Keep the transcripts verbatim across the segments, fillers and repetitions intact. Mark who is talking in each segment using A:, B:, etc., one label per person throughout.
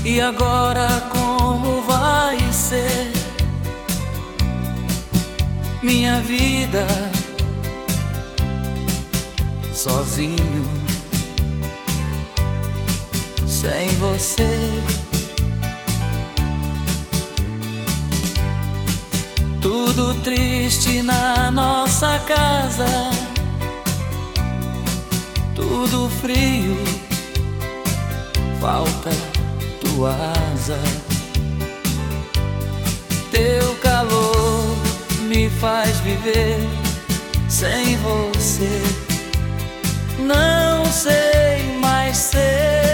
A: E agora como vai ser minha vida sozinho, sem você? Tudo triste na nossa casa, tudo frio, falta tua asa. Teu calor me faz viver, sem você não sei mais ser.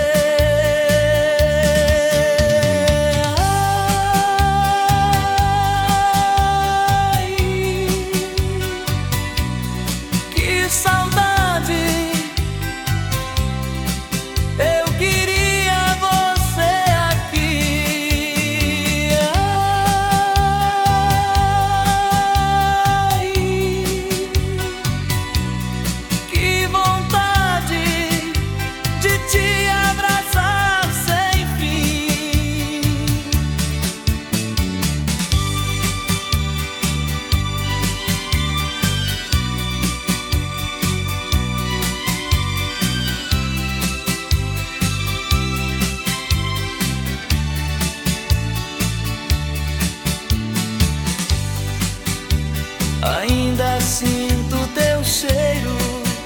A: Ai, que saudade, eu queria você aqui. Ai, que vontade de te abraçar sem fim. Ainda sinto teu cheiro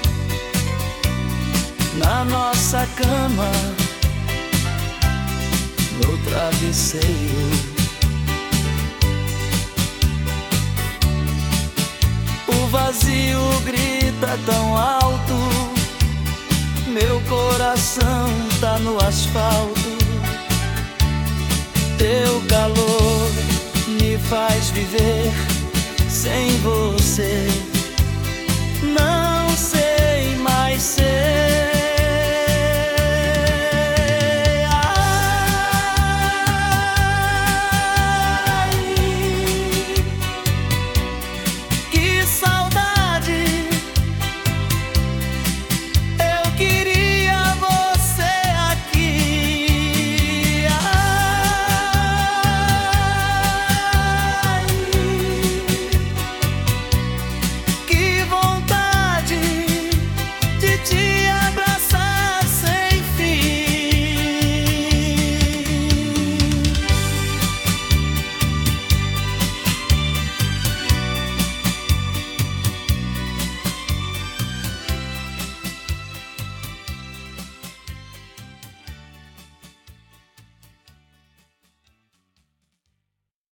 A: na nossa cama, no travesseiro. O vazio grita tão alto, meu coração tá no asfalto. Teu calor me faz viver, sem você não